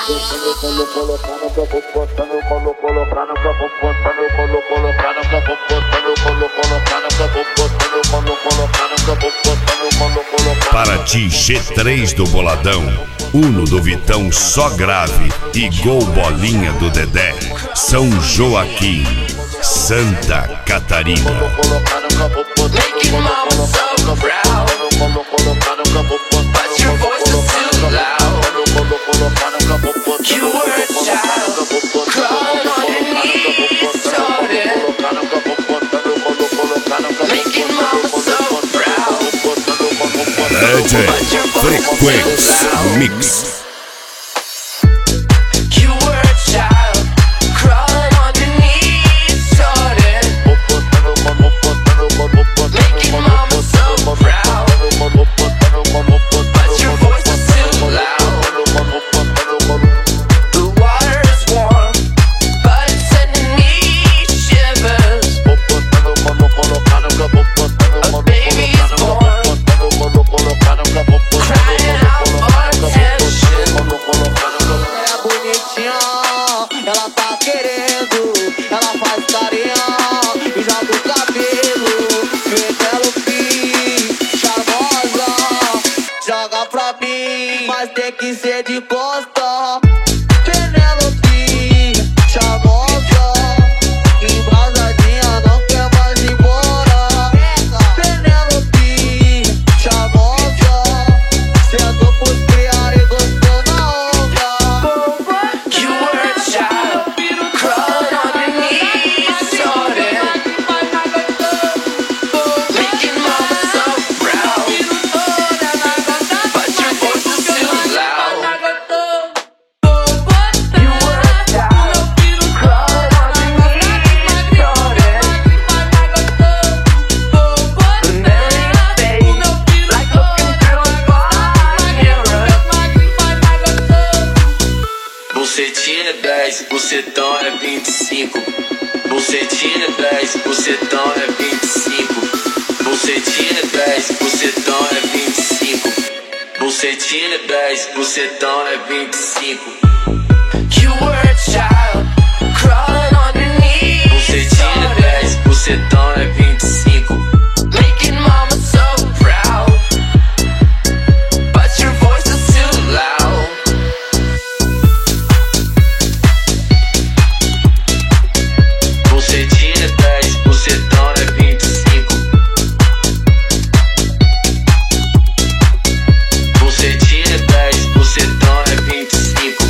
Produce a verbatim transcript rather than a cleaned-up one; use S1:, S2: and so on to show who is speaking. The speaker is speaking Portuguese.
S1: Paraty G três do Boladão, Uno do Vitão só grave e Gol Bolinha do Dedé, São Joaquim, Santa Catarina. D J Frequency Mix.
S2: Ela tá querendo, ela faz carinho e joga o cabelo. Penelope, charmosa, joga pra mim, mas tem que ser de costa. Penelope, charmosa, embrasadinha, não quer mais ir embora. Penelope, charmosa, sentou pros cria e gostou na onda.
S3: Bucetinha é dez, bucetão é vinte e cinco. Bucetinha é dez, bucetão é vinte e cinco. Bucetinha é dez, bucetão é vinte e cinco. Bucetinha é dez, bucetão é vinte e cinco. You were a child, crawling underneath. Bucetinha é dez, bucetão é